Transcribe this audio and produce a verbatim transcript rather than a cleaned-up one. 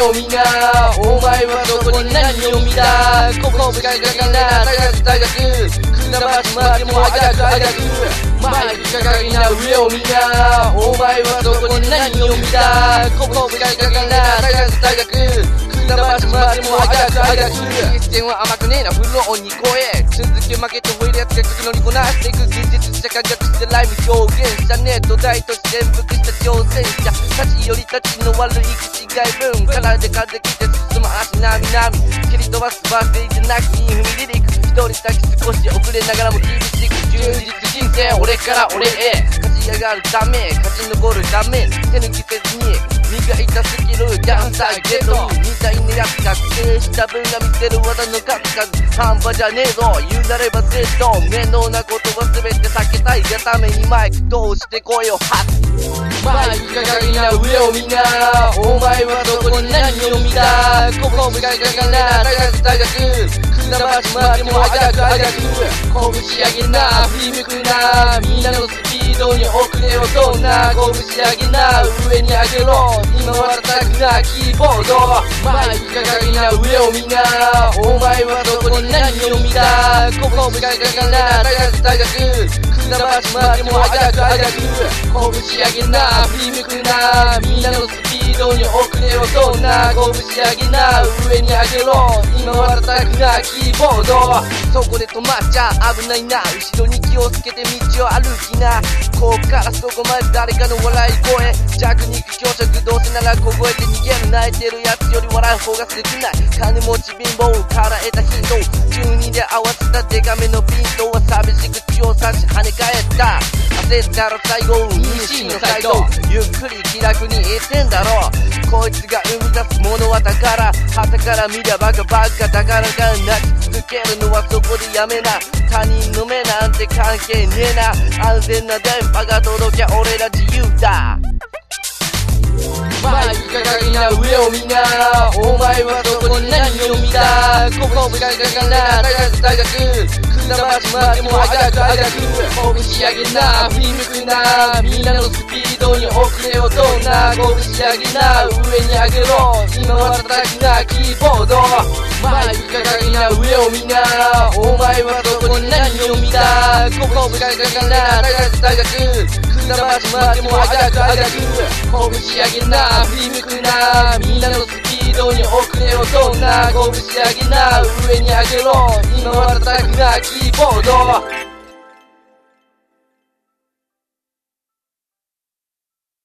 を見な。お前はどこに何を見た。ここががな高く高くくだばしまでもあがくあがく前に掲げな上を見な。お前はどこに何を見た。ここががな高く高くくだばしまでもあがくあがく一線は甘くねえなフローに超え続け負けて吠えるやつがくのにこなしていく現実社会がしてライム表現者ね土台として潜伏した挑戦者立ち寄り立ちの悪い口がい分からで風来て進む足なみなみ蹴り飛ばすバースデーじゃなくインフミリリック一人だけ少し遅れながらも厳しく充実人生俺から俺へ勝ち上がるため勝ち残るため手抜きせずに磨いたスキルダンサーゲットみたいなやつ覚醒した分が見せる技の数々半端じゃねえぞ言うなればゼット面倒なことは全て避けたいがためにマイク通して声を吐くマイク掲げな上を見な。お前はどこに何を見た。ここががな高く高くくだばしまでもあがくあがく拳上げな振り向くなみんなのスピードに遅れをとんな拳上げな上に上げろ今は叩くなキーボードマイク掲げな上を見な。お前はどこに何を見た。ここががな高く高くくだばしまでもあがくあがく拳上げな振り向くなみんなのスピードに遅れをとんな拳上げな上に上げろ今は叩くなキーボードそこで止まっちゃ危ないな後ろに気をつけて道を歩きなこっからそこまで誰かの笑い声弱肉強食どうせなら凍えて逃げる泣いてるやつより笑う方が少ない金持ち貧乏から得たヒントじゅうにで合わせたデカめのピントは寂し口を差し跳ね返った焦ったら最後西のサイドゆっくり気楽に言ってんだろこいつが生み出すものは宝旗から見りゃバカバカだからが泣き続けるのはそこでやめな他人の目なんて関係ねえな安全な電波が届きゃ俺ら自由だマイク掲げな上を見な。お前はどこに何を見た。ここががな高く高くくだばしまでもあがくあがく拳上げな振り向くなみんなのスピードに遅れをとんな拳上げな上に上げろ今は叩くなキーボードマイク掲げな上を見な。お前はどこに何を見た。ここががな高く高くくだばしまでもあがくあがく拳上げな振り向くなみんなのスピードに遅れをとんな拳上げな上に上げろ今は叩くなキーボード